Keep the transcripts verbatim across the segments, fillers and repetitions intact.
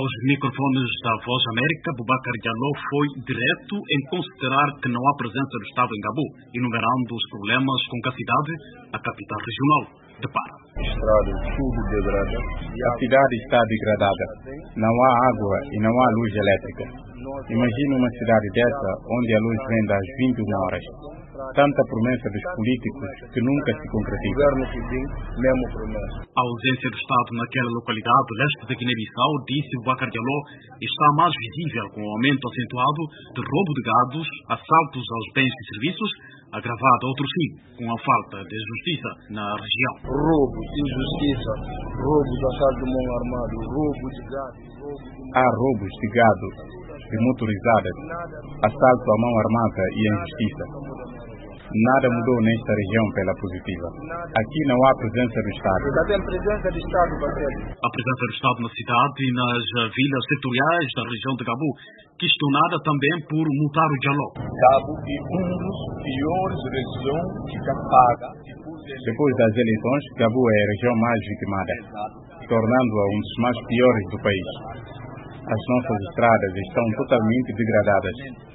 Aos microfones da Voz América, Boubacar Diallo foi direto em considerar que não há presença do Estado em Gabu, enumerando os problemas com que a cidade, a capital regional, depara. Estrada, tudo degrada. A cidade está degradada. Não há água e não há luz elétrica. Imagine uma cidade dessa onde a luz vem das vinte e uma horas. Tanta promessa dos políticos que nunca se concretiza. Governo que tem mesmo promessa. A ausência do Estado naquela localidade leste da Guiné-Bissau, disse Boubacar Diallo, está mais visível com o aumento acentuado de roubo de gados, assaltos aos bens e serviços, agravado outro sim, com a falta de justiça na região. Roubos, injustiça, roubos, assalto de mão armado, roubo de gado, roubo de... Há roubos de gado, de motorizadas, assalto à mão armada e injustiça. Nada mudou nesta região pela positiva. Aqui não há presença do Estado. Já tem presença do Estado, Barreto. A presença do Estado na cidade e nas vilas setoriais da região de Gabu, questionada também por Mutaro Diallo. Gabu é um dos piores regiões que já paga. Depois das eleições, Gabu é a região mais vitimada, tornando-a um dos mais piores do país. As nossas estradas estão totalmente degradadas.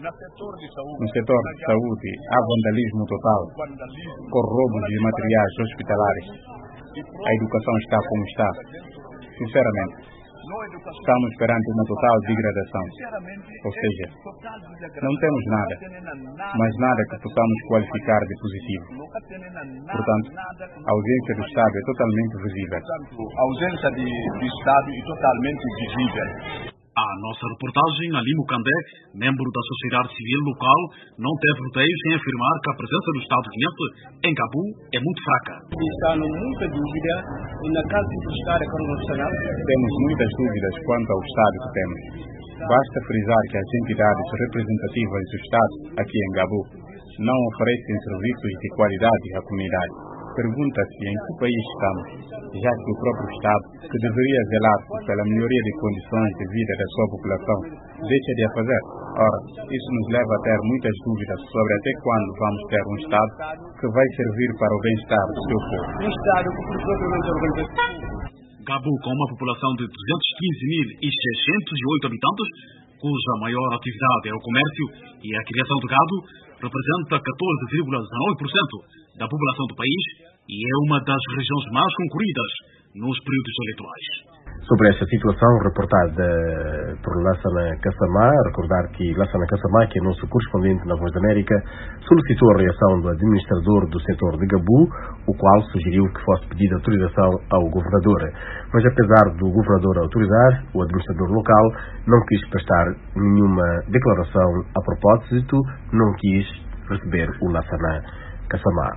No setor de saúde, há vandalismo total, com roubos de materiais hospitalares. A educação está como está. Sinceramente, estamos perante uma total degradação. Ou seja, não temos nada, mas nada que possamos qualificar de positivo. Portanto, a ausência do Estado é totalmente visível. A ausência de, do Estado é totalmente visível. A nossa reportagem, Ali Mukandé, membro da sociedade civil local, não teve rodeios em afirmar que a presença do Estado guinense em Gabu é muito fraca. Está muita dúvida na casa do Estado nacional. Temos muitas dúvidas quanto ao Estado que temos. Basta frisar que as entidades representativas do Estado aqui em Gabu não oferecem serviços de qualidade à comunidade. Pergunta-se em que país estamos, já que o próprio Estado, que deveria zelar pela melhoria de condições de vida da sua população, deixa de a fazer. Ora, isso nos leva a ter muitas dúvidas sobre até quando vamos ter um Estado que vai servir para o bem-estar do seu povo. Um Estado que propriamente organizado. Gabu, com uma população de duzentos e quinze mil seiscentos e oito habitantes, cuja maior atividade é o comércio e a criação de gado, representa catorze vírgula dezenove por cento da população do país e é uma das regiões mais concorridas nos períodos eleitorais. Sobre esta situação, reportada por Lassana Kassamá, recordar que Lassana Kassamá, que é nosso correspondente na Voz da América, solicitou a reação do administrador do setor de Gabu, o qual sugeriu que fosse pedida autorização ao governador. Mas apesar do governador autorizar, o administrador local não quis prestar nenhuma declaração a propósito, não quis receber o Lassana Kassamá.